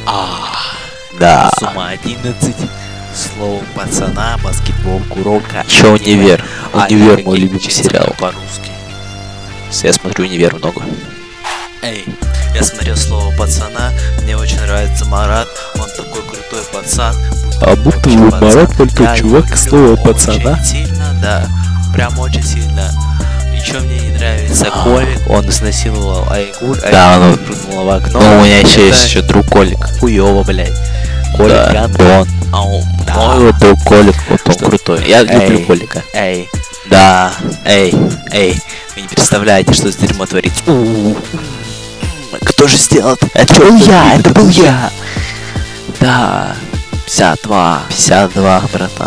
Да. Сумма 11. Слово пацана, баскетбол, курока. Чё универ? Универ мой любимый Учиться сериал. по-русски. Я смотрю универ много. Эй, я смотрел слово пацана, мне очень нравится Марат, он такой крутой пацан. А будто Вообще бы пацан. Марат только Я чувак люблю слова очень пацана. сильно, да, прям очень сильно. Еще мне не нравится Колик, он изнасиловал Айгуль, Да, Айгуль ну, прыгнула в окно. Ну, у меня еще Это есть еще друг Колик. хуёво, блядь. Колик Да, Гандон. Дон. Да. Мой вот друг Колик, вот он Что? крутой. Я люблю Эй. Колика. Эй, да, эй, вы не представляете, что за дерьмо творится. Кто же сделал это? Это был я. Да, 52, братан.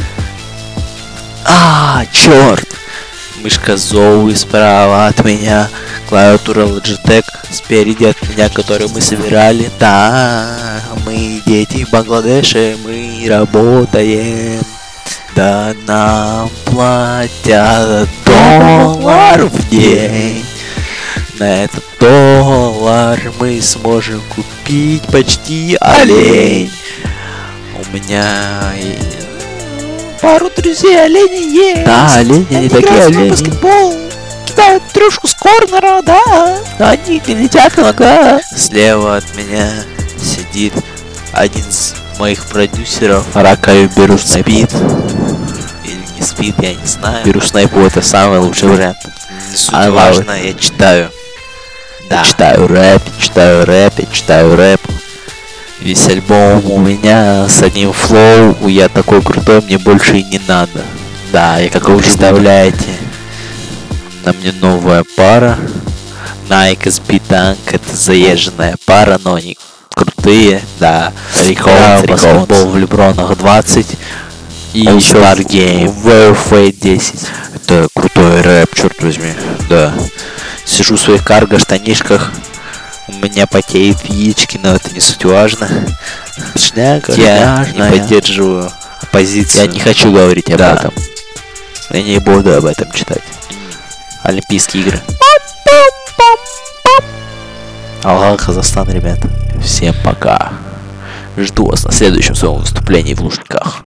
Черт! Мышка Зоуи справа от меня, клавиатура Logitech спереди от меня, которую мы собирали. Да, мы дети Бангладеша, мы работаем. Да нам платят $1 в день. На этот $1 мы сможем купить почти олень. У меня пару друзей оленей есть. Да, олени, они такие играют в олени. баскетбол, кидают трешку с корнера, да. Они летят иногда. Слева от меня сидит один из моих продюсеров. Ракаю беру снайпу. Спит. Или не спит, я не знаю. Беру снайпу, это самый лучший вариант. Не суть I love важно, я читаю. Я читаю рэп, читаю рэп. Весь альбом у меня с одним флоу. Я такой крутой, мне больше и не надо. Да, я как вы представляете, на мне новая пара. Nike SB Dunk, это заезженная пара, но они крутые. Да, баскетбол в Лебронах 20. И еще All-Star Game. VFA 10. Это крутой рэп, черт возьми. Да. Сижу в своих карго-штанишках. У меня потеют яички, но это не суть важно. Я не поддерживаю оппозицию. Я не хочу говорить об этом. Я не буду об этом читать. Олимпийские игры. Алга, Казахстан, ребята. Всем пока. Жду вас на следующем своем выступлении в Лужниках.